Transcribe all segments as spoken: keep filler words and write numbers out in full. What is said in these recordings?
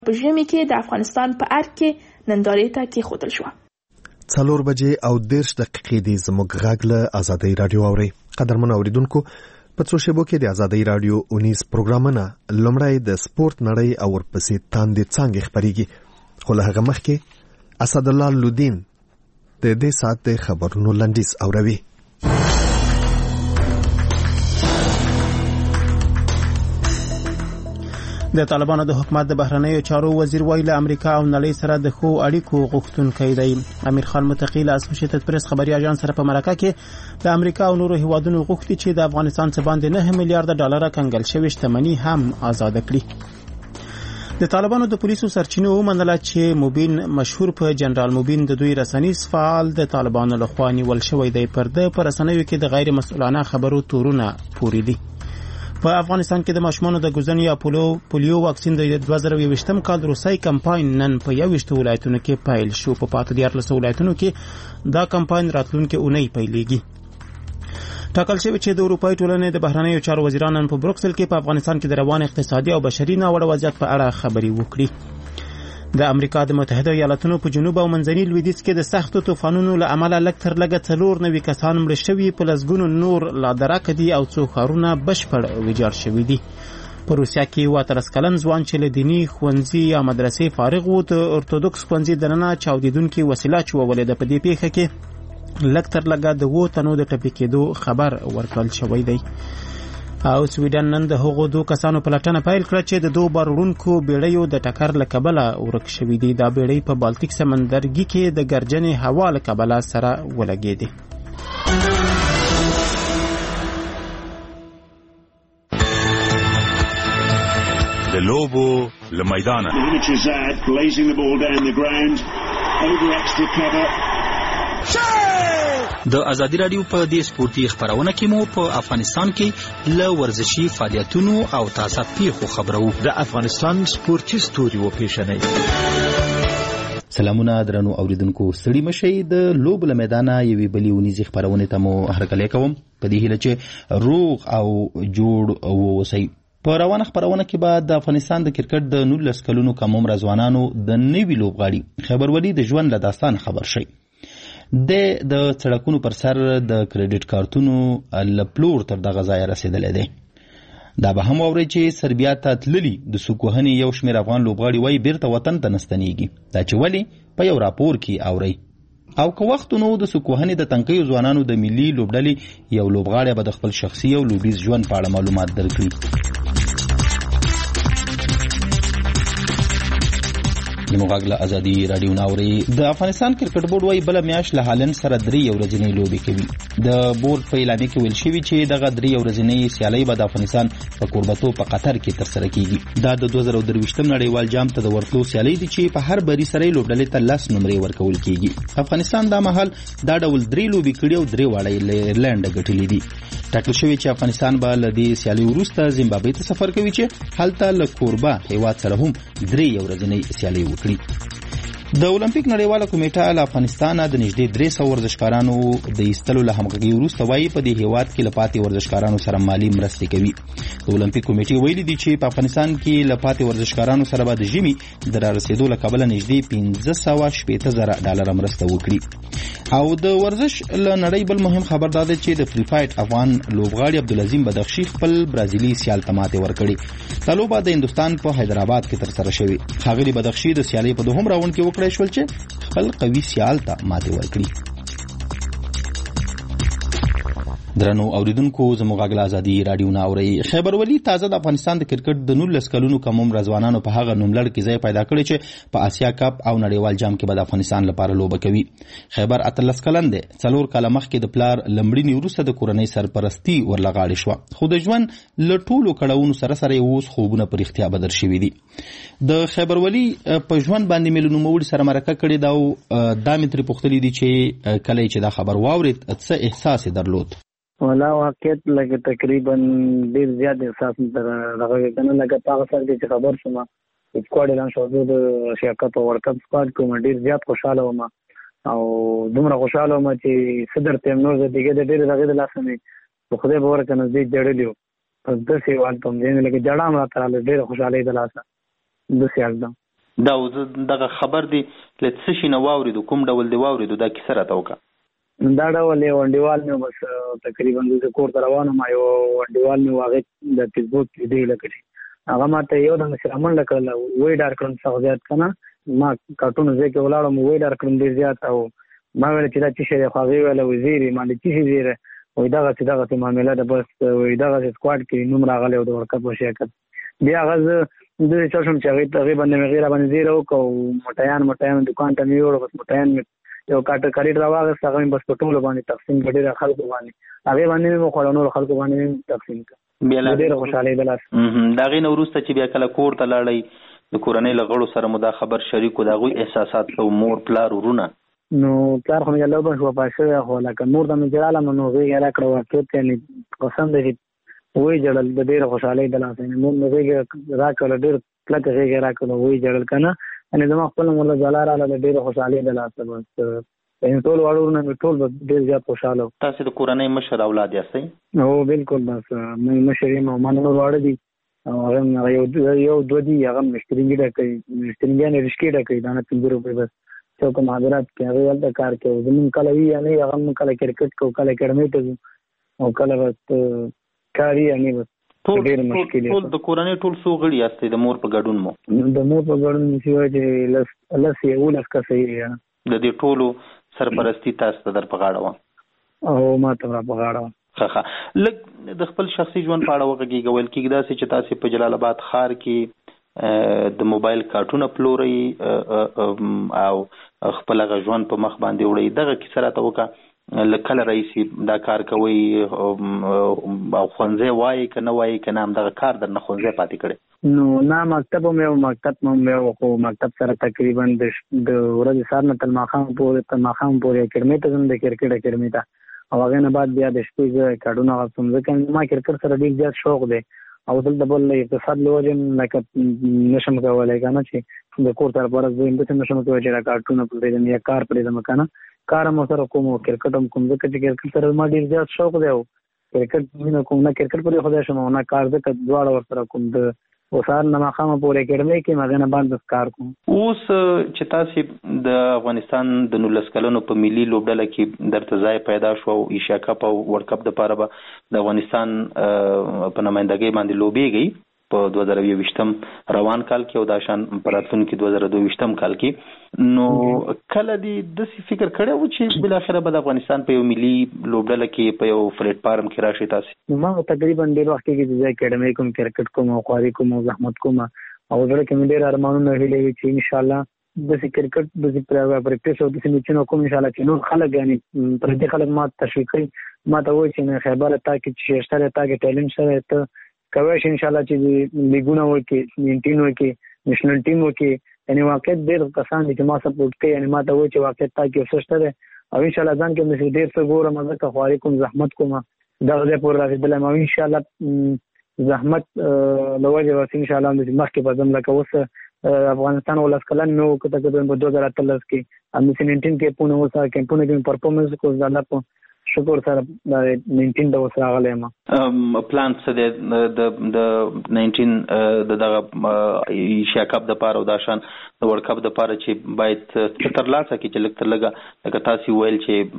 په ژمي کې د افغانستان په ارګ کې نندارې ته کېښودل شوه. څلور بجې او دېرش دقیقې دي. زموږ غږ له ازادۍ راډیو اورئ. قدرمن اوریدونکو، په څو شیبو کې د ازادۍ راډیو اونیز پروګرامونه لومړی د سپورت نړۍ او ورپسې تاندې څانګې خپرېږي، خو له هغه مخکې اسدالله لودین د دې ساعت د خبرونو لنډیز اوروي. د طالبانو د حکومت د بهرنیو چارو وزیر ویل امریکا او نړۍ سره د ښو اړیکو غوښتونکی دی. امیر خان متقی له اسوسییټډ پریس خبري اژانس سره په مرکه کې د امریکا او نورو هیوادونو غوښتي چې د افغانستان څخه باندې نه میلیارډ ډالر کنګل شوی شتمنۍ هم آزاد کړي. د طالبانو د پولیسو سرچینو ومنله چې مبین مشهور په جنرال مبین د دوی رسنیز فعال د طالبانو لخوا نیول شوی دی. پر د پر رسنیو کې د غیر مسؤلانه خبرو تورونه پوری دي. په افغانستان کې د ماشومانو د ګوزن یا پولیو واکسین د دوه زره یوویشتم کال روسي کمپاین نن په یوویشت ولایتونو کې پیل شو. په پاتې دیارلس ولایتونو کې دا کمپاین راتلونکي اونۍ پیلېږي. ټاکل شوی چې د اروپایي ټولنې د بهرنیو چارو وزیران نن په بروکسل کې په افغانستان کې د روان اقتصادي او بشري ناوړه وضعیت په اړه خبري وکړي. د امریکا د متحده ایالاتونو په جنوب او منځني لویدیځ کې د سختو طوفانونو له امله لږ تر لږه څلور نوي کسان مړه شوي، په لسګونو نور لا درکه دي او څو ښارونه بشپړ ویجاړ شوي دي. په روسیا کې اووه اتلس کلن ځوان چې له دیني ښوونځي یا مدرسې فارغ و د ارتودوکس ښوونځي دننه چاودېدونکې وسیله چلولې ده. په دې پیښه کې لږ تر لږه د اووه تنو د ټپي کېدو خبر ورکړل شوی دی. او سویډن نن د هغو دوه کسانو پلټنه پیل کړه چې د دوه بار وړونکو بیړیو د ټکر له کبله ورک شوي دي. دا بیړۍ په بالتیک سمندرګي کې د ګرجنې هوا له کبله سره ولګېدې. د لوبو له میدانه د ازادي راډیو په دې سپورتي خبرونه کې مو په افغانستان کې له ورزشي فعالیتونو او تازه پیښو خبرو. د افغانستان سپورتي ستوري و پیښنې. سلامونه درنو اوریدونکو، ستړي مشئ. د لوب له میدانه یوې بلې ونیزې خبرونه ته مو هرکلی کوم په دې هیله چې روغ او جوړ واوسئ. په روانه خبرونه کې به د افغانستان د کرکټ د نولس کلونو کم عمره ځوانانو د نوي لوبغاړي خیبر ولي د ژوند له داستان خبر شي. د د سړکونو پر سر د کریډټ کارتونو لپلور تر دغه ځای رسیدلی دی. دا به هم واورئ چې سربیا ته تللي د سوکوهنې یو شمېر افغان لوبغاړي وایي بیرته وطن ته نه ستنېږي. دا چې ولې په یو راپور کې اورئ. او که وخت نو د سوکوهنې د تنکیو ځوانانو د ملي لوبډلې یو لوبغاړی به د خپل شخصي او لوبیز ژوند په اړه معلومات درکړي. زموږ له ازادي راډیو ناوري. د افغانستان کرکټ بورډ وايي بل میاشت له هالند سره درې ورځې لوبي کوي. د بورډ په اعلامیه کې ویل شوی چې دغه درې ورځې سیالي به د افغانستان په کوربتو په قطر کې تر سره کیږي. دا د دوه زره درویشتم نړیوال جام ته د ورتلو سیالي دي چې په هر بری سره لوبډلې ته لس نمرې ورکول کیږي. افغانستان دا مهال دا ډول درې لوبي کړي او درې واړه له ایرلند ګټلې دي. ټاکل شوی چې افغانستان به له دې سیالي وروسته زیمبابوې ته سفر کوي چې هلته له کوربه هیواد سره هم درې ورځې سیالي وکړي. د اولمپیک نړیواله کمیټه له افغانستان د نږدې درې سوه ورزشکارانو د ایستلو له همغږۍ وروسته وایي په دې هیواد کې له پاتې ورزشکارانو سره مالي مرستې کوي. د اولمپیک کمیټې ویلي دي چې په افغانستان کې له پاتې ورزشکارانو سره به د ژمي د رارسېدو له کبله نږدې پنځه سوه شپېته زره ډالره مرسته وکړي. او د ورزش له نړۍ بل مهم خبر دا دی چې د فری فایټ افغان لوبغاړي عبدالعظیم بدخشي خپل برازیلي سیال ته ماتې ورکړې. دا لوبه د هندوستان په حیدرآباد کې ترسره شوې. ښاغلي بدخشي د سیالۍ په دوهم راوند کې وکړی شول چې خپل قوي سیال ته ماتې ورکړي. درنو اوریدونکو، زموږ غږ له ازادي راډیو نه اورئ. خیبر ولي تازه د افغانستان د کرکټ د نولس کلونو کم عمره ځوانانو په هغه نوملړ کې ځای پیدا کړی چې په آسیا کپ او نړیوال جام کې به د افغانستان لپاره لوبه کوي. خیبر اتلس کلن دی. څلور کاله مخکې د پلار لمړینې وروسته د کورنۍ سرپرستي ورلغاړې شوه، خو د ژوند له ټولو کړاوونو سره سره یې اوس خوبونه په رښتیا بدل شوي دي. د خیبر ولي په ژوند باندې مې له نوموړي سره مرکه کړې ده او دا مې ترې پوښتلي دي چې کله چې دا خبر واورېد څه احساس یې درلود. ولا واقعیت لکه تقریبا ډیر زیات احساس تر دغه کنه لکه تاسو سره چې خبر شوم سکواډ اعلان شو د ایشیا کپ او ورلد کپ سکواډ کوم ډیر زیات خوشاله وم او دومره خوشاله وم چې صدر تیم نور د دغه ډیر دغه د لاسه نه خو دې باور کنه دې جوړلیو پس د سیوال ته دې لکه جړام را تراله ډیر خوشاله د لاسه د سیال دا دا دغه خبر دی لڅ شي نه واورېدو کوم ډول دی واورېدو دا کیسه راته وکړه. دا ډول یو انډیوال مې بس تقریبا د کور ته روانم یو انډیوال مې واغې د فیسبوک دی لکه هغه ماته یو د مسره منډه کړله وای ډار کړم څو زیات کنه ما کارټون زه کې ولاړم وای ډار کړم ډیر زیات او ما ویل چې دا چې شری خو غوي ولا وزیری ما د چې زیره وای دا چې دا چې معاملې ده بس وای دا چې سکواډ کې نوم راغلی او د ورکپ وشیکت بیا غز د څه شوم چې تقریبا نه غیر باندې زیره او مټیان مټیان دکان ته نیوړ بس مټیان یو کاټ کریډ راوغه هغه بس په ټولو باندې تقسیم کړي خلکو باندې هغه باندې مو خلونو خلکو باندې تقسیم کړ بیا ډېر خوشاله بلاس دا غي نو وروسته چې بیا کله کور ته لاړی د کورنۍ لغړو سره مو دا خبر شریکو دا غوي احساسات او مور پلار ورونه نو پلار خو یې لوبه شو پښه خو لکه نور د مجراله نو غي را کړو واکې ته قسم دې وې جړل د ډېر خوشاله بلاس نو نو غي را کړل ډېر کله غي را کړو وې جړل کنه ان زما خپل مولا جلال علی ډېر خوشاله بلاس بس په ټول وړو نه ټول ډېر زیات خوشاله. تاسو د کورنۍ مشر اولاد یاستئ؟ نو بالکل بس مې مشر یم او مانو وړ دي او هغه یو یو دوه دي هغه مشترینګ ډا کوي مشترینګ نه رشکې ډا کوي دا نه پنځه روپے بس څوک محاضرات کې هغه ولته کار کوي زمون کله وی نه هغه کله کرکټ کو کله اکیډمي ته او کله بس کاری نه بس ډېر مشکل دی. ټول د کورنۍ ټول څو غړي یاستئ د مور په ګډون مو؟ د مور په ګډون چې چې لس لس یو لس کسه یې د دې ټولو سرپرستی تاسو ته در په غاړه و او ما ته را په غاړه ښه ښه لږ د خپل شخصي ژوند په اړه وغږیږه ویل کېږي داسې چې تاسې په جلال آباد ښار کې د موبایل کارټونه پلورئ او خپل هغه ژوند په مخ باندې وړئ دغه کیسه راته وکړه له کله راهیسې دا کار کوئ او ښوونځی وایي که نه وایي که نه همدغه کار در نه ښوونځی پاتې کړی؟ نو نه مکتب هم یو مکتب هم یو خو مکتب سره تقریبا د ورځې سهار نه تر ماښام پورې تر ماښام پورې اکیډمۍ ته ځم د کرکټ اکیډمۍ ته او هغې نه بعد بیا د شپې زه کارډونه اخلم ځکه ما کرکټ سره ډېر زیات شوق دی او دلته بل اقتصاد له وجې لکه نشم کولی که نه چې د کور سره فرض ویم داسې نشم کولی چې دا کارټونه پرېږدم یا کار پرېږدم که نه کار هم سره کوم او کرکټ هم کوم ځکه چې کرکټ سره ما ډېر زیات شوق دی او کرکټ مینه کوم نه کرکټ پرې خدای شم او نه کار ځکه دواړه ورسره کوم د وسار نه مخامه پورې اکیډمۍ کې مغه نه باندې کار کوم. اوس چې تاسو د افغانستان د نولس کلونو په ملي لوبډله کې درته ځای پیدا شو او ایشیا کپ او ورلد کپ د پاره به د افغانستان په نمائندګۍ باندې لوبېږي په دوه زره یوویشتم روان کال کې او د شان په راتلونکي دوه زره دوه ویشتم کال کې نو کله دې داسې فکر کړی و چې بالاخره به د افغانستان په یو ملي لوبډله کې په یو پلیټ فارم کې راشي تاسو؟ ما تقریبا ډېر وخت کې چې اکیډمۍ کوم کرکټ کوم او خواري کوم او زحمت کوم او زړه کې مې ډېر ارمانونه هیلې وي چې ان شاء الله داسې کرکټ داسې پریکټس او داسې میچونه کوم ان شاء الله چې نور خلک یعنې پر دې خلک ما تشویق کوي ما ته وایي چې خیبر تا کې چې شته تا کې ټیلنټ سره ته کوي ان شاء الله چې لیګونه وکړي نینټین وکړي نېشنل ټیم وکړي یعنی واقع ډېر کسان دي چې ما سپورټ کوي یعنی ما ته وایي چې واقع تا کې څه شته او ان شاء الله ځان کې مې ډېر څه ګورم ځکه خواري کوم زحمت کوم دغه ځای پورې رسېدلی او ان شاء الله زحمت له وجې به ان شاء الله مخکې به ځم لکه اوس افغانستان ولس کلن مې وکړه تقریبا په دوه زره اتلس کې همداسې نینټین کیمپونه اوس کیمپونه کې مې پرفارمنس وکړو د الله په شکر سره د نینټین د اوس راغلی یم. پلان څه دی د د نینټین د دغه ایشیا کپ دپاره او دا شان د ورلډ کپ دپاره چې باید څه ترلاسه کړي چې لږ تر لږه لکه تاسې ویل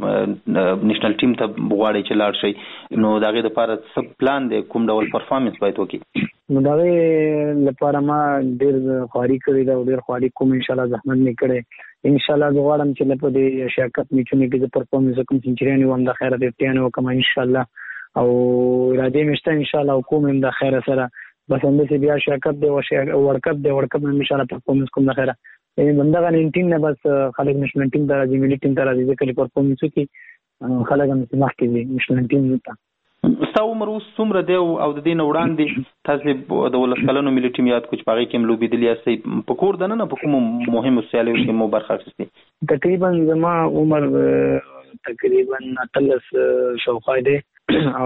چې نیشنل ټیم ته غواړئ چې لاړ شئ نو د هغې دپاره څه پلان دی کوم ډول پرفارمنس باید وکړي؟ نو د هغې لپاره ما ډېر خواري کړې ده او ډېر خواري کوم انشاءالله زحمت مې کړی انشاءالله زه غواړم چې لکه د ایشیا کپ میچونو کې زه پرفارمنس وکړم سینچریانې وم د خیره ففټیانې وکړم انشاءالله او ارادې مې شته انشاءالله او کوم هم د خیره سره بس همداسې بیا ایشیا کپ دی ورلډ کپ دی ورلډ کپ هم انشاءالله پرفارمنس کوم د خیره همدغه نینټین نه بس خلک نیشنل ټیم ته راځي ملي ټیم ته راځي ځکه چې پرفارمنس وکړي خلک همداسې مخکې ځي نیشنل ټیم ته. ستا عمر اوس څومره دی او د دې نه وړاندې تاسې د ولس کلنو ملي ټیم یاد کړو چې په هغې کې هم لوبېدلي یاستئ په کور دننه په کومو مهمو سیالیو کې مو برخه اخیستې؟ تقریبا زما عمر تقریبا اتلس شاوخوا دی او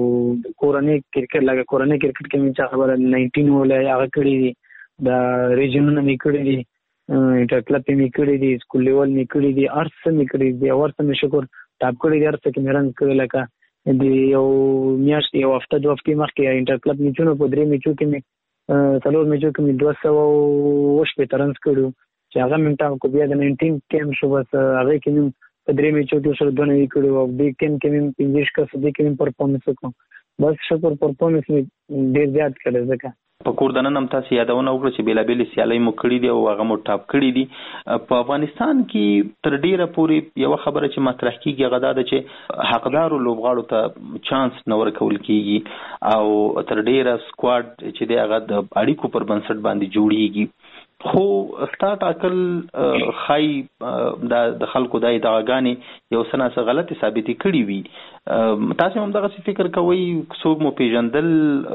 کورنۍ کرکټ لکه کورنۍ کرکټ کې مې چا خبره نینټین ولی هغه کړي دي د ریجنونه مې کړي دي انټر کلب مې کړي دي سکول لیول مې کړي دي هر څه مې کړي دي او هر څه مې شکر ټاپ کړي دي هر څه کې مې رنګ کړی لکه د یو میاشت یو هفته دوه هفتې مخکې انټر کلب میچونو په درې میچو کې مې څلور میچو کې مې دوه سوه اووه شپېته رنز کړي چې هغه مې ټاکل کو. بیا د ناینټین کیمپ شو بس هغې کې مې په درې میچو کې ورسره دوه نوي کړي او دې کیمپ کې مې پنځه شکست دې کې مې پرفارمنس وکړم. بس شکر پرفارمنس مې ډېر زیات کړی ځکه په کور دننه هم تاسو یادونه وکړه چې بېلابېلې سیالۍ مو کړي دي او هغه مو ټاپ کړي دي. په افغانستان کې تر ډېره پورې یوه خبره چې مطرح کېږي هغه دا ده چې حقدارو لوبغاړو ته چانس نه ورکول کېږي او تر ډېره سکواډ چې دی هغه د اړیکو پر بنسټ باندې جوړیږي. خو ستا ټاکل ښایي د خلکو دا ادعاګانې یو څه ناڅه غلطې ثابتې کړي وي. تاسې هم دغسې فکر کوئ څوک مو پیژندل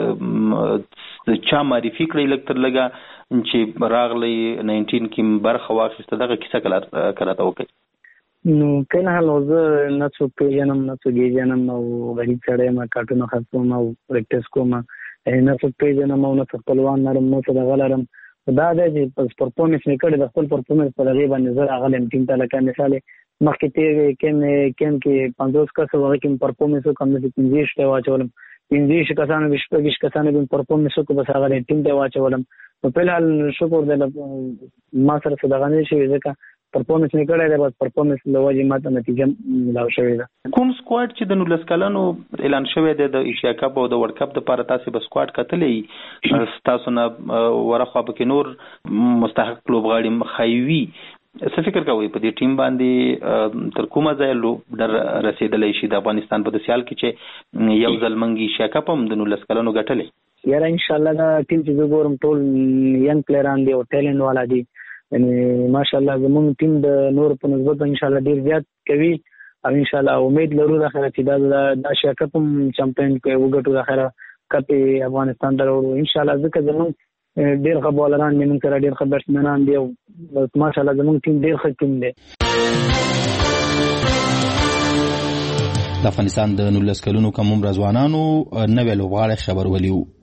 چا معرفي کړئ لږ تر لږه چې راغلی ناینټین کې برخه واخیسته دغه کیسه که راته وکړئ؟ نو کله حال زه نه څوک پیژنم نه څوک پیژنم او غریب سړی یم کارټونه خرڅوم او پریکټس کوم نه څوک پیژنم او نه څه خپلوان لرم نه څه دغه لرم. دا دی چې پرفارمنس مې کړی د خپل پرفارمنس په هغې باندې زه راغلی یم ټیم ته. لکه مثال مخکې تېر کیم کیم کې پنځوس کسه هغه کې مې پرفارمنس وکړم داسې پنځه شپې واچولم پنځه ویشت کسانو شپږ ویشت کسانو به مې پرفارمنس وکړو بس هغه ټیم ته واچولم. نو فلحال شکر دی ما سره څه دغه نه شوي ځکه پرفارمنس مې کړی دی بس پرفارمنس له وجې ما ته نتیجه ملاو شوې ده. کوم سکواډ چې د نولس کلنو اعلان شوی دی د ایشیا کپ او د ورلډ کپ دپاره تاسې به سکواډ کتلی ستاسو نه ورخوا پکې نور مستحق لوبغاړي ښایي وي. څه فکر کوئ په دې ټیم باندې تر کومه ځایه لوبډر رسېدلی شي د افغانستان په داسې حال کې چې یو ځل موږ ایشیا کپ هم د نولس کلنو ګټلی؟ یاره انشاءالله دا ټیم چې زه ګورم ټول ینګ پلیران دي او ټیلنټ والا دي. یعنې ماشاءالله زموږ ټیم د نور په نسبت انشاءالله ډېر زیات کوي او انشاءالله امید لرو د خیره چې دا د ایشیا کپ هم چمپیون وګټو د خیره کپ یې افغانستان ته راوړو انشاءالله. ځکه زموږ ډېر ښه بالران دي موږ سره ډېر ښه بیټسمینان دي او ماشاءالله زموږ ټیم ډېر ښه ټیم دی. د افغانستان د نولس کلونو کم عمره ځوانانو نوی لوبغاړی خبر ولي و.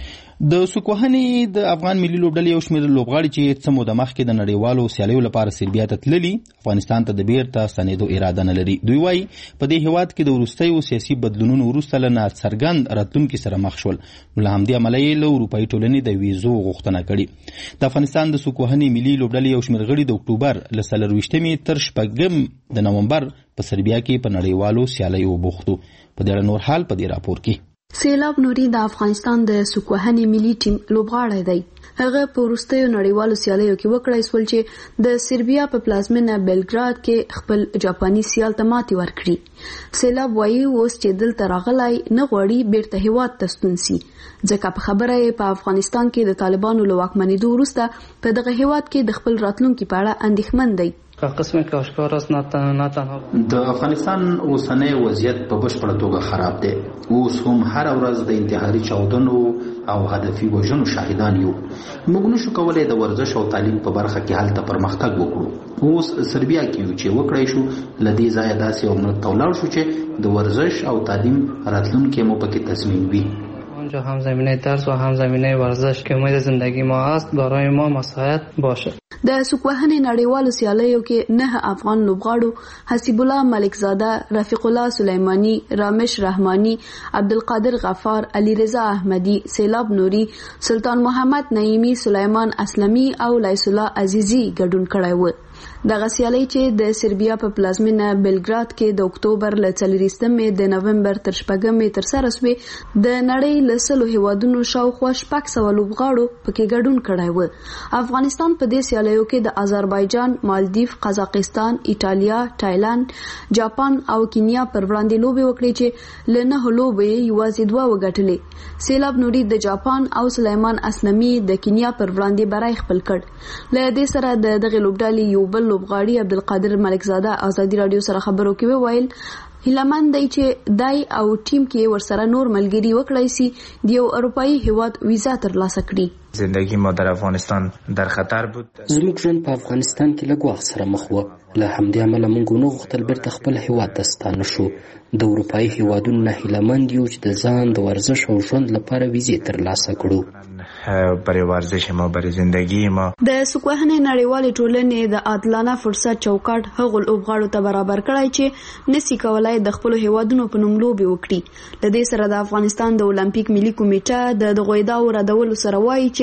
د سوکوهنې د افغان ملي لوبډلې یو شمېر لوبغاړي چې څه موده مخکې د نړیوالو سیالیو لپاره سربیا ته تللي افغانستان ته د بیرته ستنېدو اراده نه لري. دوی وایي په دې هیواد کې د وروستیو سیاسي بدلونونو وروسته له ناڅرګند راتلونکي سره مخ شول. نو له همدې امله یې له اروپایي ټولنې د ویزو غوښتنه کړې. د افغانستان د سوکوهنې ملي لوبډلې یو شمېر غړي د اکتوبر له څلرویشتمې تر شپږم د نومبر په سربیا کې په نړیوالو سیالیو بوختو. په دې نور حال په دې راپور کې سیلاب نوري د افغانستان د سوکوهنې ملي ټیم لوبغاړی دی. هغه په وروستیو نړیوالو سیالیو کې وکړی سول چې د سربیا په پلازمینه بیلګراد کې خپل جاپاني سیال ته ماتې ورکړي. سیلاب وایي اوس چې دلته راغلی نه غواړي بیرته هیواد ته ستون سي ځکه په خبره یې په افغانستان کې د طالبانو له واکمنېدو وروسته په دغه هیواد کې د خپل راتلونکي په اړه اندېښمن دی. قسمه که اشکار است نه تنها د افغانستان اوسنی وضعیت په بشپړه توګه خراب دی. اوس هم هر ورځ د انتحاري چاودنو او هدفي وژنو شاهدان یو. موږ نشو کولی د ورزش او تعلیم په برخه کې هلته پرمختګ وکړو. اوس سربیا کې یو چې وکړی شو له دې ځایه داسې یو ملک ته ولاړ شو چې د ورزش او تعلیم راتلونکی مو پکې تضمین وي. اونجا هم زمینه درس و هم زمینه ورزش که امید زندگی ما است برای ما مساعد باشه. د سوکوهنې نړیوالو سیالیو کې نه افغان لوبغاړو حسیب الله ملکزاده، رفیق الله سلیمانی، رامش رحمانی، عبدالقادر غفار، علی رضا احمدی، سیلاب نوري، سلطان محمد نعیمی، سلیمان اسلمی او لیس الله عزیزی ګډون کړی و. دغه سیالي چې د سربیا په پلازمینه بیلګراد کې د اکتوبر له څلوېښتمې د نومبر تر شپږمې ترسره شوې د نړۍ له سلو هیوادونو شاوخوا شپږ سوه لوبغاړو پکې ګډون کړی و. افغانستان په دې سیالیو کې د آذربایجان، مالدیف، قزاقستان، ایټالیا، تایلند، جاپان او کینیا پر وړاندې لوبې وکړې چې له نهو لوبې یوازې دوه وګټلې. سیلاب نوري د جاپان او سلیمان اسلمي د کینیا پر وړاندې بری خپل کړ. له دې سره د دغه لوبډلې یو بل لوبغاړي عبدالقادر ملکزاده ازادي رادیو سره خبرو کې وویل هیلهمند دی چې دای او ټیم کې ورسره نور ملګري وکړای سي د یو اروپایي هیواد ویزا ترلاسه کړي. زندگی ما در افغانستان در خطر بود. زموږ ژوند په افغانستان کې لږ وخت سره مخ و. له همدې امله موږ ونه غوښتل بیرته خپل هیواد ته ستانه شو. د اروپایي هیوادونو نه هیلهمند یو چې د ځان د ورزش او ژوند لپاره ویزې ترلاسه کړو. برای ورزش ما، برای زندگی ما. د سوکوهنې نړیوالې ټولنې د عادلانه فرصت چوکاټ هغو لوبغاړو ته برابر کړی چې نسي کولای د خپلو هیوادونو په نوم لوبې وکړي. له دې سره د افغانستان د اولمپیک ملي کمیټه د دغو ادعاو ردولو سره وایي چې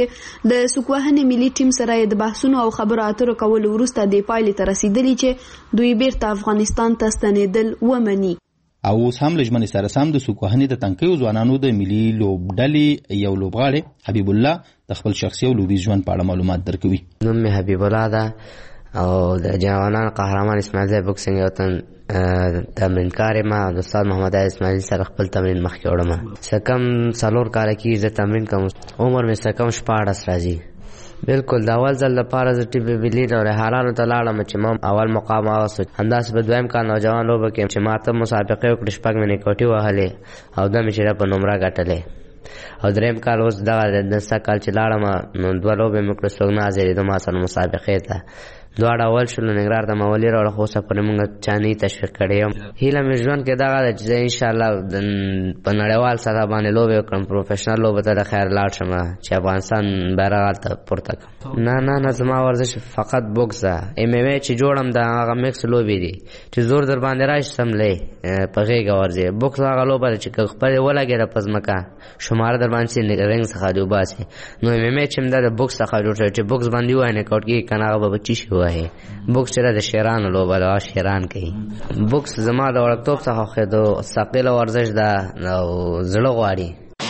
چې د سوکوهنې ملي ټیم سره د بحثونو او خبرو اترو کولو وروسته د پایلې ته رسیدلی چې دوی بیرته افغانستان ته ستنېدل ومني. او اوس هم له ژمنې سره سم د سوکوهنې د تنکیو ځوانانو د ملي لوبډلې یو لوبغاړی حبیب الله د خپل شخصي او لوبیز ژوند په اړه معلومات درکوي. نوم مې حبیب الله ده او د جوانان قهرمان اسماعیل زی بوکسینګ یو تن تمرینکار یم. د استاد محمد اسماعیل سره خپل تمرین مخکې وړم. څه کم څلور کاله کېږي زه تمرین کوم. عمر مې څه کم شپاړس راځي. بالکل د اول ځل لپاره زه ټي وي لیډ او رحالانو ته لاړم چې ما اول مقام واغوستو. همداسې په دویم کال نوجوان لوبه کې چې ما ته مسابقې وکړې شپږ مې نیکوټي وهلې او دوه مې چې په نمره ګټلې. او دریم کال اوس دغه د سږ کال چې لاړم نو دوه لوبې مې کړې څوک نه حاضرېده ما سره مسابقې ته. دواړه اول شول ننګرهار ته مولي راوړه خو اوسه پورې موږ چا نه تشویق کړی یم. هیله مې ژوند کې دغه ده چې زه انشاءالله په نړیوال سطح باندې لوبې وکړم پروفیشنل لوبو ته د خیر لاړ شم چې افغانستان بیرغ هلته پورته کړم. نه نه نه زما ورزش فقط بوکس ده. ایم ایم ای چې جوړم د هغه میکس لوبې دي چې زور در باندې راشي سملی په غېږه ورځې. بوکس هغه لوبه ده چې که خپلې ولګېده په ځمکه شماره در باندې رنګ څخه دې وباسي. نو ایم ایم ای چې دا د بوکس څخه جوړ شوی چې بوکس باندې ووایي نکاوټ کېږي که نه هغه به بچي شي ووایي. بوکس چې د شیرانو لوبه ده شیران کوي. بوکس زما د وړکتوب څخه خوښېدو ثقیله ورزش ده او زړه غواړي.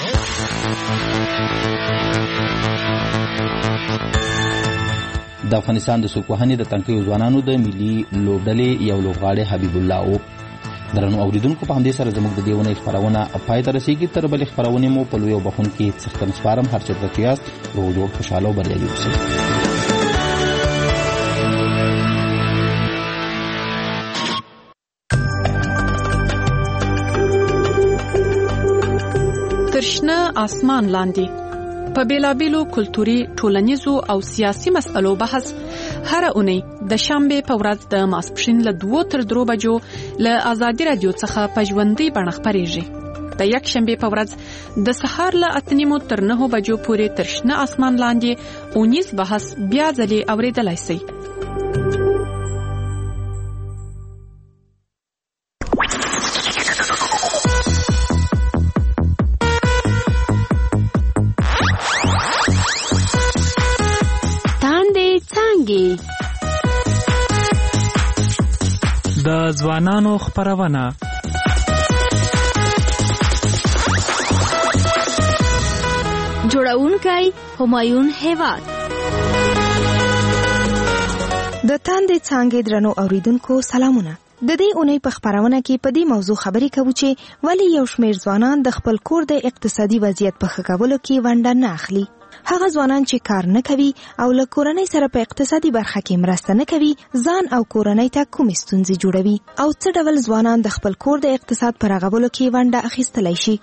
د افغانستان د سوکوهنې د تنکیو ځوانانو د ملي لوبډلې یو لوبغاړی حبیب الله و. درنو اوریدونکو په همدې سره زموږ د دې اونۍ خپرونه پای ته رسیږي. تر بلې خپرونې مو په لوی او بخښونکي څښتن سپارم. هر چېرته چې یاست روغ جوړ خوشحاله او بریالي اوسئ. ترشنه آسمان لاندې په بیلابیلو کلتوري ټولنیزو او سیاسي مسئلو بحث هر اونۍ د شنبه په ورځ د ماسپښین له دوو تر درو بجو له آزادي رادیو څخه په ژوندۍ بڼه خپرېږي. د یک شنبه په ورځ د سهار له اته نیمو تر نهو بجو پورې ترشنه آسمان لاندې اونیز بحث بیا ځلې اورېدلای شئ. د ځوانانو خپرونه جوړونکی همایون هیواد. د تاندې څانګې درنو اوریدونکو سلامونه. د دې اونۍ په خپرونه کې په دې موضوع خبرې کوو چې ولې یو شمېر ځوانان د خپل کور د اقتصادي وضعیت په ښه کولو کې ونډه نه اخلي. هغه ځوانان چې کار نه کوي او له کورنۍ سره په اقتصادي برخه کې مرسته نه کوي ځان او کورنۍ ته کومې ستونزې جوړوي او څه ډول ځوانان د خپل کور د اقتصاد په رغولو کې ونډه اخیستلی شي.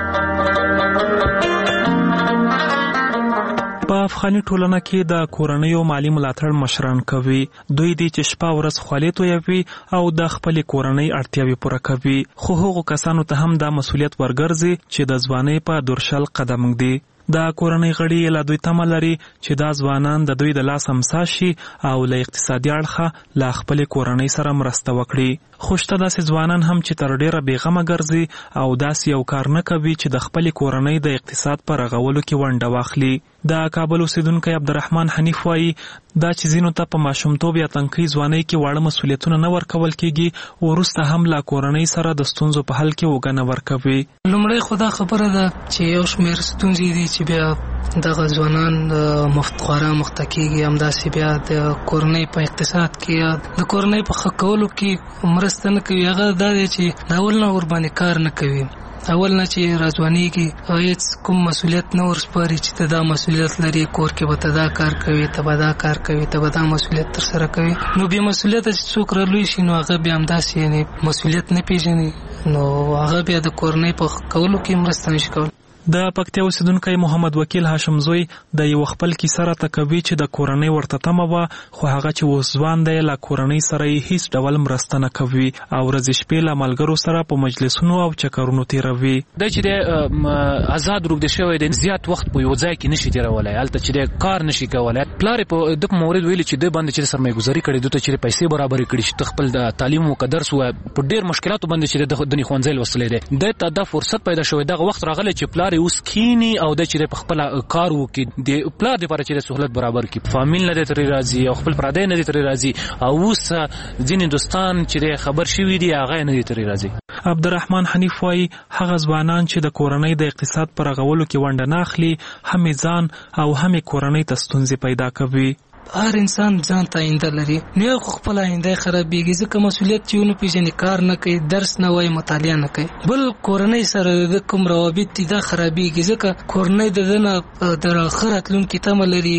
په افغاني ټولنه کې د کورنیو مالی ملاتړ مشران کوي. دوی دي چې شپه ورځ خولې تویوي او د خپلې کورنۍ اړتیاوې پوره کوي. خو هغو کسانو ته هم دا مسؤلیت ورګرځي چې د ځوانۍ په دورشل قدم ږدي. د کورنۍ غړي له دوی تمه لري چې دا ځوانان د دوی د لاس امسا شي او له اقتصادي اړخه له خپلې کورنۍ سره مرسته وکړي. خو شته داسې ځوانان هم چې تر ډېره بېغمه ګرځي او داسې یو کار نه کوي چې د خپلې کورنۍ د اقتصاد په رغولو کې ونډه واخلي. د کابل اوسیدونکی عبدالرحمن حنیف وایي دا چې ځینو ته په ماشومتوب یا تنکۍ ځوانۍ کې واړه مسؤلیتونه نه ورکول کېږي وروسته هم له کورنۍ سره د ستونزو په حل کې اوږه نه ورکوي. لومړی خو دا خبره ده چې یو شمېر ستونزې دي چې بیا دغه ځوانان خورا مخته کېږي. همداسې بیا د کورنۍ په اقتصاد کې یا د کورنۍ په ښه کولو کې مرسته نه کوي. هغه دا دی چې د اول نه ورباندې کار نه کوي. اول نه چې راځوانېږي هیڅ کوم مسؤلیت نه ورسپاري چې ته دا مسؤلیت لري کور کې به ته دا کار کوي ته به دا کار کوي ته به دا مسؤلیت ترسره کوي. نو بې مسؤلیته چې څوک رالوی شي نو هغه بیا همداسې یعنې مسؤلیت نه پېژني نو هغه بیا د کورنۍ په کولو کې مرسته نشي کولی. د پکتیا اوسیدونکی محمد وکیل هاشم زوی د یو خپل کیسه راته کوي چې د کورنۍ ورته تمه وه خو هغه چې اوس ځوان دی له کورنۍ سره یې هیڅ ډول مرسته نه کوي او ورځې شپې له ملګرو سره په مجلسونو او چکرونو تېروي. دی چې دی ازاد روږدی شوی دی زیات وخت په یو ځای کې نشي تېرولی هلته چې دی کار نشي کولی. پلار یې په ده په مورد ویلي چې دی باندې چې سرمایه‌ګذاري کړې دوی ته چې پیسې برابرې کړي چې ته خپل د تعلیم وکړه درس ووایه په ډېر مشکلاتو باندې چې د دنې ښوونځی لوستلی دی دی ته دا فرصت پیدا شوی دغه وخت راغلی چې پلار پلار اوس کینی او د چې په خپل کار وکړي د پلار لپاره چې سہولت برابر کړي فامیل نه تر راځي او خپل پردای نه تر راځي او اوس ځین هندستان چې خبر شوی دی هغه نه تر راځي. عبدالرحمن حنیف وايي هغه ځوانان چې د کورنۍ د اقتصاد پر غولو کې ونډه نه اخلي هم ځان او هم کورنۍ ته ستونزې پیدا کوي. هر انسان ځان ته آینده لري نو خو خپل آینده خرابېږي ځکه مسؤلیت چې ونه پیژنې کار نه کوي درس نه وایي مطالعه نه کوي بل کورنۍ سره د کوم روابط دي دا خرابېږي ځکه کورنۍ د دنه د آخر راتلونکي تمه لري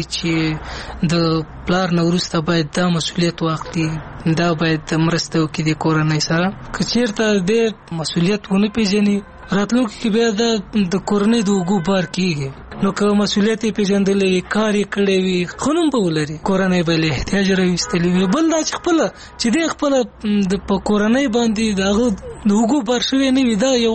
چې د پلار نه وروسته باید دا مسؤلیت واخلي دا باید مرسته وکړي د کورنۍ سره که چېرته د مسؤلیت ونه پیژني راتلونکي کې بیا د کورنۍ د اوږو بار کېږي نو که مسؤلیت یې پیژندلی وي کار یې کړی وي ښه نوم به ولري کورنۍ به له احتیاج راویستلی وي بل دا چې خپله چې دی خپله د په کورنۍ باندې د هغه د اوږو بار شوی نه وي دا یو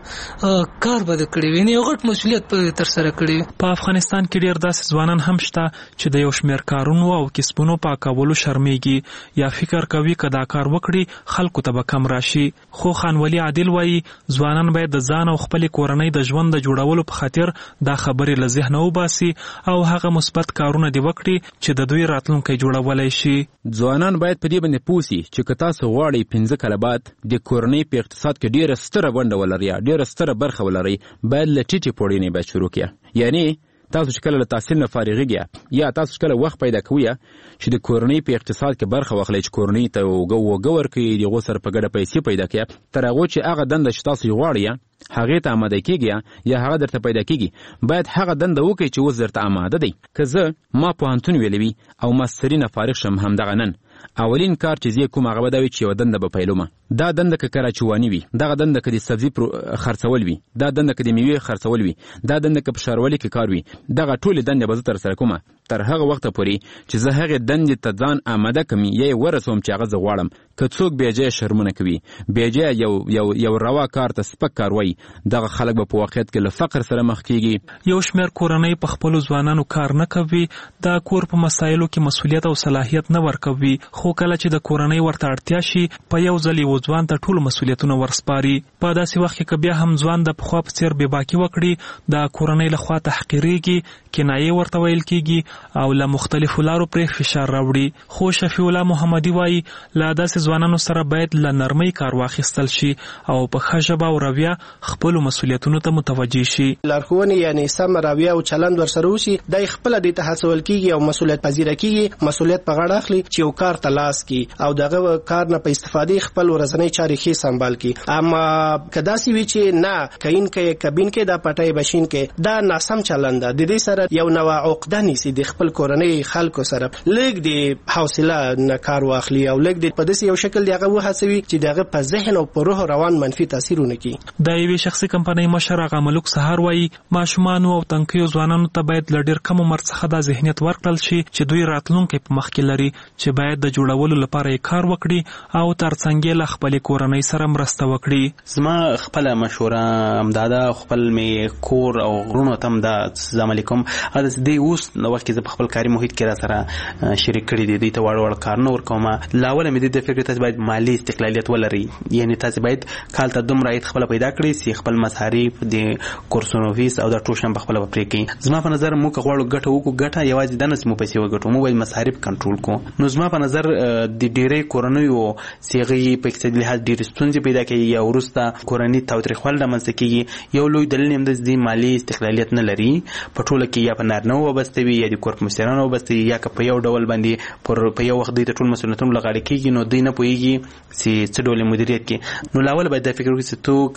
غټ کار به ده کړی وي یو غټ مسؤلیت به ترسره کړی وي. په افغانستان کې ډېر داسې ځوانان هم شته چې د یو شمېر کارونو او کسبونو په کولو شرمېږي یا فکر کوي که دا کار وکړي خلکو ته به کم راشي خو خانولي عادل وایي ځوانان باید د ځان او خپلې کورنۍ د ژوند د جوړولو په خاطر دا خبرې له ذهنه وباسي او هغه مثبت کارونه دې وکړي چې د دوی راتلونکی جوړولی شي. ځوانان باید په دې باندې پوه سي چې که تاسو غواړئ پنځه کاله بعد د کورنۍ په اقتصاد کې ډېره ستره ونډه ولرئ یا ډېره ستره برخه ولرئ باید له ټیټې پوړۍ باید شروع کړئ یعنی تاسو چې کله له تحصیل نه فارغېږئ یا تاسو چې کله وخت پیدا کوئ چې د کورنۍ په اقتصاد کې برخه واخلئ چې کورنۍ ته اوږه ورکړئ د هغو سره په ګډه پیسې پیدا کړئ تر هغو چې هغه دنده چې تاسو یې غواړئ هغې ته آماده کېږي یا هغه درته پیدا کېږي باید هغه دنده وکړئ چې اوس درته آماده دی. که زه ما پوهنتون ویلی وي او ماستري نه فارغ شم همدغه نن اولین کار چې زه کوم هغه به دا وي چې یوه دنده به پیلومه دا دنده که کراچواني وي دغه دنده که د سبزي خرڅول وي دا دنده که د میوې خرڅول وي دا دنده که په ښاروالۍ کې کار وي دغه ټولې دندې به زه ترسره کومه تر هغه وخته پورې چې زه هغې دندې ته ځان آماده کړم یا یې ورسوم چې هغه زه غواړم. که څوک بېجایه شرمونه کوي بېجایه یو یو یو روا کار ته سپک کار وایي دغه خلک به په واقعیت کې له فقر سره مخ کېږي. یو شمېر کورنۍ په خپلو ځوانانو کار نه کوي دا کور په مسایلو کې مسؤلیت او صلاحیت نه ورکوي خو کله چې د کورنۍ ورته اړتیا شي په یو ځل یو ځوان ته ټول مسؤلیتونه ورسپاري. په داسې وخت کې که بیا هم ځوان د پخوا په څېر بېباکي وکړي د کورنۍ له خوا تحقیرېږي کنایې ورته ویل کېږي او له مختلفو لارو پرې فشار راوړي. خو شفیع الله محمدي وایي له داسې ځوانانو سره باید له نرمۍ کار واخیستل شي او په ښه ژبه او رویه خپلو مسؤلیتونو ته متوجه شي. لارښوونې یعنې سم رویه او چلند ورسره وشي دی خپله دې ته هڅول کېږي او مسؤلیت پذیره کېږي مسؤلیت په غاړه اخلي چې یو کار ته لاس کړي او دغه کار نه په استفادې خپل ورځنۍ چارې ښې سمبال کړي. اما که داسې وي چې نه کین کې کبین کې دا پټۍ بشین کې دا ناسم چلند ده د دې سره یو نوع عقده نیسي د خپل کورنۍ خلکو سره لږ د حوصله نه کار واخلي او لږ د په داسې یو شکل دغه وهڅوي چې دغه په ذهن او په روح روان منفي تاثیر ونه کړي. د یوې شخصي کمپنۍ مشر هغه ملک سهار وایي ماشومانو او تنکیو ځوانانو ته باید له ډېر کم عمر څخه دا ذهنیت ورکړل شي چې دوی راتلونکی په مخ کې لري چې باید د جوړولو لپاره یې کار وکړي او ترڅنګ یې له خپلې کورنۍ سره مرسته وکړي. زما خپله مشوره همدا ده خپل مې کور او غرونو ته هم دا عملي کوم دی اوس نو وخت کې زه په خپل کاري محیط کې را سره شریک کړي دي دوی ته واړه واړه کارونه ورکوم. لاوله مې د فکر تاسو باید مالی استقلالیت ولرئ یعنی تاسو باید کال ته دومره عاید خپل پیدا کړئ چې خپل مصارف د کورسونو فیس او د ټوشن په خپل پرې کړئ. زما په نظر موږ غواړو ګټه وکړو ګټه یوازې د نس مو پیسې وګټو مو باید مصارف کنټرول کو. نو زما په نظر د ډېرې کورنیو صيغې په اقتصادي لحاظ ډېرې ستونزې پیدا کوي یا وروسته کورنۍ تاوتریخوالی رامنځته کېږي. یو لوی دلیل هم د مالي استقلالیت نه لري په ټوله کې یا په نارینه وابسته وي یا د کور په مشرانو وابسته وي یا که په یو ډول باندې پر په یو وخت دوی ته ټول مسؤلیتونه له غاړې کېږي نو دوی نه پوهېږي چې څه ډول مدیریت کړي. نو لاول باید دا فکر وکړي چې تو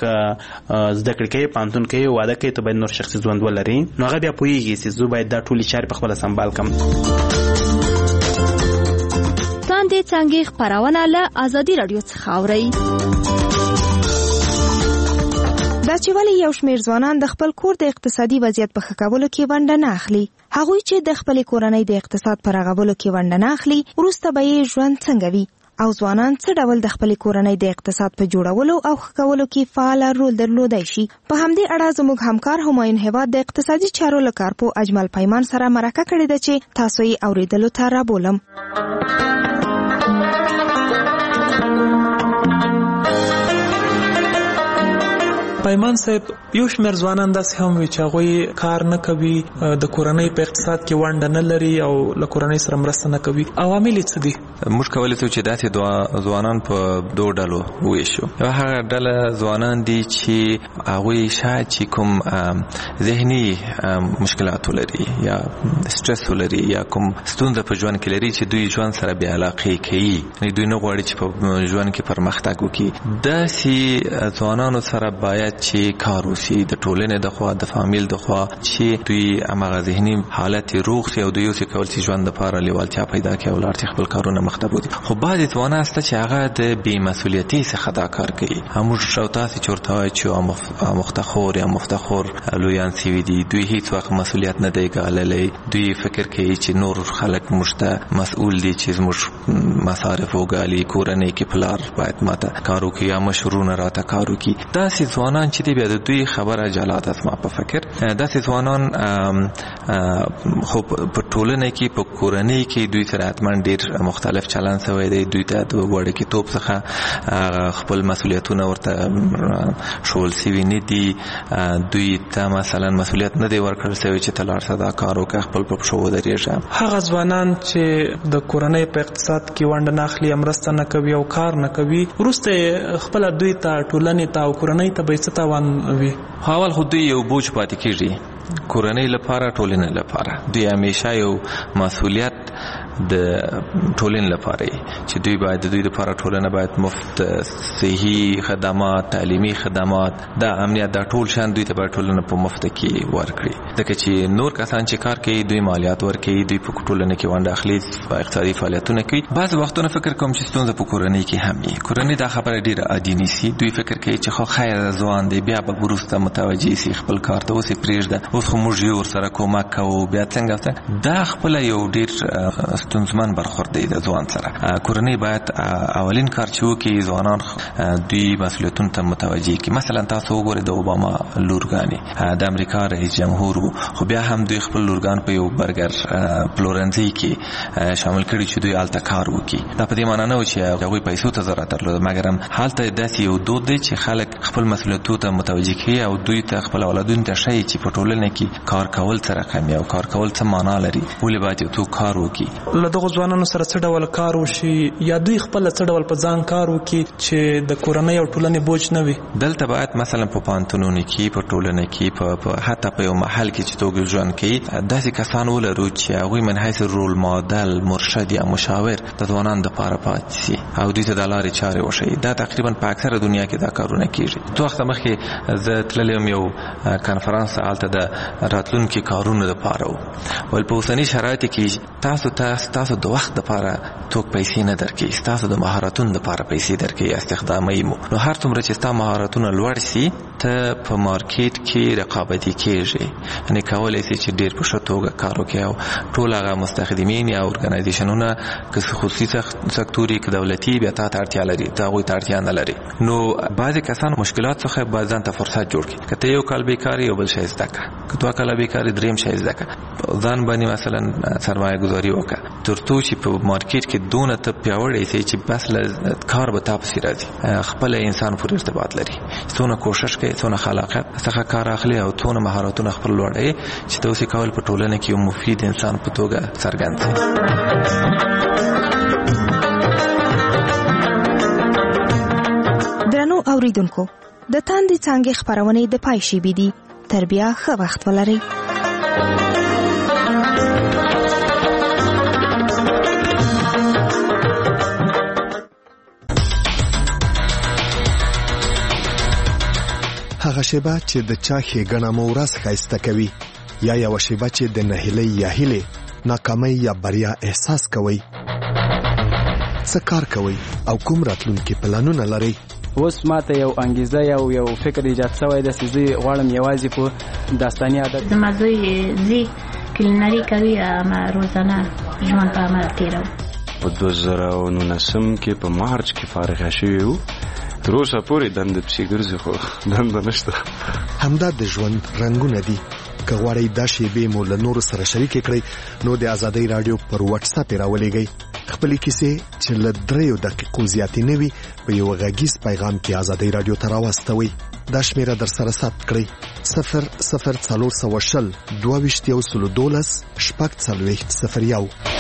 که زده کړې کوې پوهنتون کوې واده کوې ته باید نور شخصي ژوند ولري نو هغه بیا پوهېږي چې زه باید دا ټولې چارې په خپله سمبال کړم. لاندې څانګې خپرونه له ازادي راډیو څخه اورئ. دا چې ولې یو شمېر ځوانان د خپل کور د اقتصادي وضعیت په ښه کولو کې ونډه نه اخلي هغوی چې د خپلې کورنۍ د اقتصاد په رغولو کې ونډه نه اخلي وروسته به یې ژوند څنګه وي او ځوانان څه ډول د خپلې کورنۍ د اقتصاد په جوړولو او ښه کولو کې فعال رول درلودای شي. په همدې اړه زموږ همکار همایون هیواد د اقتصادي چارو له کارپو اجمل پیمان سره مرکه کړې ده چې تاسو یې اورېدلو ته رابولم. په ایمان صاحب یو شمېر ځوانان داسې هم وي چې هغوی کار نه کوي، د کورنۍ په اقتصاد کې ونډه نه لري او له کورنۍ سره مرسته نه کوي. عوامل یې څه دي؟ موږ کولی شو چې داسې ځوانان په دوه ډلو وویشو. یو هغه ډله ځوانان دي چې هغوی شاید چې کوم ذهني مشکلات ولري یا سټرس ولري یا کوم ستونزه په ژوند کې لري چې دوی ژوند سره بې علاقې کوي، دوی نه غواړي چې په ژوند کې پرمختګ وکړي. داسې ځوانانو سره باید چې کار وشي د ټولنې د خوا، د فامیل د خوا، چې دوی هماغه ذهني حالت روغ شي او دوی اوسې کول چې ژوند دپاره لیوالتیا پیدا کړي او لاړ چې خپل کارونه مخ ته بوځي. خو بعضې ځوانان شته چې هغه د بې مسؤلیتۍ څخه دا کار کوي. موږ او تاسې چې ورته وایو چې مفتخور یا مفتخور لویان سوي دي، دوی هیڅ وخت مسؤلیت نه دی ګاللی. دوی فکر کوي چې نور خلک موږ ته مسؤول دي چې زموږ مصارف وګالي، کورنۍ کې پلار باید ماته کار وکړي یا مشرونه راته کار وکړي. داسې ځوانان چې دی بیا د دوی خبره جلا ده زما په فکر. داسې ځوانان خو په ټولنه کې په کورنۍ کې دوی سره حتما ډېر مختلف چلند شوی دی. دوی ته د وړکیتوب څخه خپل مسؤلیتونه ورته ښوول سوي نه دي. دوی ته مثلا مسؤلیت نه دی ورکړل سوی چې ته لاړ شه دا کار وکړه، خپل په پښو ودرېږه. هغه ځوانان چې د کورنۍ په اقتصاد کې ونډه نه اخلي، مرسته نه کوي او کار نه کوي، وروسته خپله دوی ته ټولنې ته او کورنۍ ته به یې څه تاوان وي؟ اول خو دوی یو بوج پاتې کېږي کورنۍ لپاره، ټولنې لپاره. دوی همیشه یو مسؤلیت د ټولنې لپاره چې دوی باید د دوی لپاره ټولنه باید مفت صحي خدمات، تعلیمي خدمات، دا امنیت، دا ټول شان دوی ته باید ټولنه په مفت کې ورکړي. ځکه چې نور کسان چې کار کوي دوی مالیات ورکوي، دوی په ټولنه کې ونډه اخلي، اقتصادي فعالیتونه کوي. بعض وختونه فکر کوم چې ستونزه په کورنۍ کې هم وي. کورنۍ دا خبره ډیره عادي نیسي. دوی فکر کوي چې خو خیر ځوان دی، بیا به وروسته متوجه شي خپل کار ته، اوس یې پرېږده، اوس خو موږ یې ورسره کومک کوو، بیا څنګه. دا خپله یو ډېر ستونزمن برخورد دی د ځوان سره. کورنۍ باید اولین کار چې وکړي ځوانان دوی مسؤلیتونو ته متوجه کړي. مثلا تاسو وګورئ د اوباما لورګانې د امریکا رئیس جمهور وو، خو بیا هم دوی خپل لورګان په یو برګر پلورنځي کې شامل کړي چې دوی هلته کار وکړي. دا په دې معنا نه و چې هغوی پیسو ته ضرورت درلوده، مګر هم هلته داسې یو دود دی چې خلک خپل مسؤلیتونو ته متوجه کړي او دوی ته خپل اولادونو ته ښایي چې په ټولنه کې کار کول څه رقم او کار کول څه معنا لري، ولې باید یو څوک کار وکړي. له دغو ځوانانو سره څه ډول کار وشي یا دوی خپله څه ډول په ځان کار وکړي چې د کورنۍ او ټولنې بوج نه وي؟ دلته باید مثلا په پوهنتونونو کې، په ټولنه کې، په حتی په یو محل کې چې څوک ژوند کوي، داسې کسان ولرو چې هغوی من حیث رول ماډل، مرشد یا مشاور د ځوانانو دپاره پاتې سي او دوی ته د لارې چارې وښیي. دا تقریبا په اکثره دنیا کې دا کارونه کېږي. څو وخته مخکې زه تللی یم یو کنفرانس، هلته د راتلونکي کارونو دپاره و. ول په اوسني شرایطو کې تاسو ته ستاسو د وخت دپاره څوک پیسې نه درکوي، ستاسو د مهارتونو دپاره پیسې درکوي، استخداموي مو. نو هر څومره چې ستا مهارتونه لوړ سي ته په مارکیټ کې رقابتي کېږي، یعنې کولی سي چې ډېر په ښه توګه کار وکړي او ټول هغه مستخدمین یا ارګنایزیشنونه که خصوصي سکتور که دولتي بیا تا ته اړتیا لري، ته هغوی ته اړتیا نه لري. نو بعضې کسان مشکلات څخه باید ځان ته فرصت جوړ کړي. که ته یو کال بیکار یو بل شی زده کړه، که دوه کاله بیکار دریم شی زده کړه، ځان باندې مثلا سرمایه گذاري وکړه تر څو چې په مارکیټ کې دونه ته پیاوړی شي چې بس له کار به تا پسې راځي. خپل انسان پورې ارتباط لري، څونه کوشش کوي، څونه خلاقیت څخه کار اخلي او څونه مهارتونه خپل لوړوي چې ته اوس یې کول په ټولنه کې یو مفید انسان په توګه څرګند شي. درنو اوریدونکو، د تاندې څانګې خپرونې د پای شیبې دي. تر بیا ښه وخت ولرئ. هغه شیبه چې د چا ښېګڼه مو ورځ ښایسته کوي، یا یوه شیبه چې د نهیلۍ یا هیلې، ناکامۍ یا بریا احساس کوئ. څه کار کوئ او کوم راتلونکي پلانونه لرئ؟ اوس ماته یو انګیزه یو یو فکر ایجاد شوی دی چې زه غواړم یوازې په داستاني عادت زما زوی ځي کلینري کوي، اما روزانه ژوند په عمل تېروم. په دوه زره او نولسم کې په مارچ کې فارغه شوي وو. تر اوسه پورې دنده پسې ګرځي خو دنده نشته. همدا د ژوند رنګونه دي. که غواړئ دا شیبې مو له نورو سره شریکې کړئ نو د ازادۍ راډیو پر واتس اپ یې راولېږئ. خپلې کیسې چې له دریو دقیقو زیاتې نه وي په یو غږیز پیغام کې ازادۍ راډیو ته راواستوئ. دا شمیره در سره ثبت کړئ: صفر صفر څلور سوه شل دوه ویشت یو سلو دولس شپږ څلوېښت صفر یو.